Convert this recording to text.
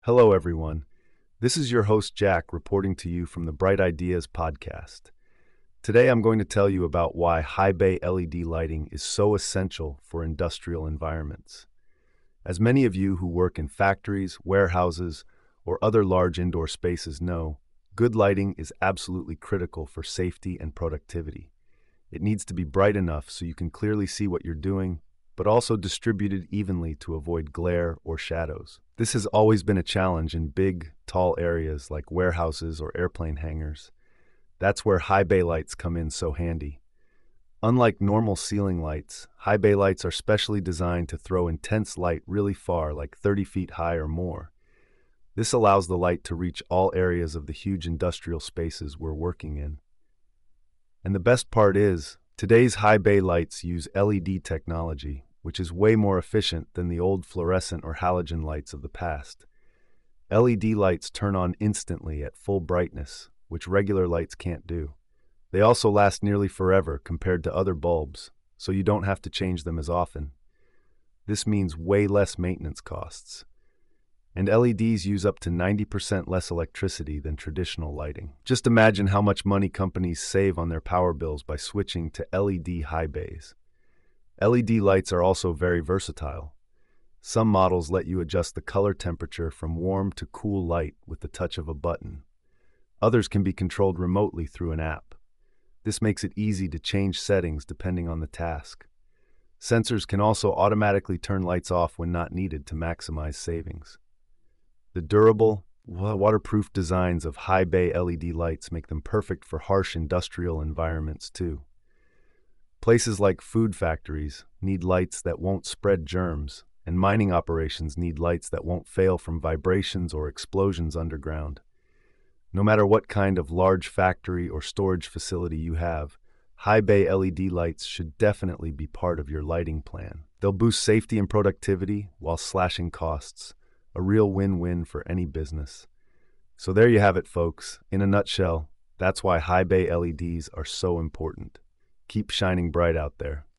Hello, everyone. This is your host, Jack, reporting to you from the Bright Ideas podcast. Today, I'm going to tell you about why high bay LED lighting is so essential for industrial environments. As many of you who work in factories, warehouses, or other large indoor spaces know, good lighting is absolutely critical for safety and productivity. It needs to be bright enough so you can clearly see what you're doing, but also distributed evenly to avoid glare or shadows. This has always been a challenge in big, tall areas like warehouses or airplane hangars. That's where high bay lights come in so handy. Unlike normal ceiling lights, high bay lights are specially designed to throw intense light really far, like 30 feet high or more. This allows the light to reach all areas of the huge industrial spaces we're working in. And the best part is, today's high bay lights use LED technology, which is way more efficient than the old fluorescent or halogen lights of the past. LED lights turn on instantly at full brightness, which regular lights can't do. They also last nearly forever compared to other bulbs, so you don't have to change them as often. This means way less maintenance costs. And LEDs use up to 90% less electricity than traditional lighting. Just imagine how much money companies save on their power bills by switching to LED high bays. LED lights are also very versatile. Some models let you adjust the color temperature from warm to cool light with the touch of a button. Others can be controlled remotely through an app. This makes it easy to change settings depending on the task. Sensors can also automatically turn lights off when not needed to maximize savings. The durable, waterproof designs of high bay LED lights make them perfect for harsh industrial environments too. Places like food factories need lights that won't spread germs, and mining operations need lights that won't fail from vibrations or explosions underground. No matter what kind of large factory or storage facility you have, high bay LED lights should definitely be part of your lighting plan. They'll boost safety and productivity while slashing costs. A real win-win for any business. So there you have it, folks. In a nutshell, that's why high bay LEDs are so important. Keep shining bright out there.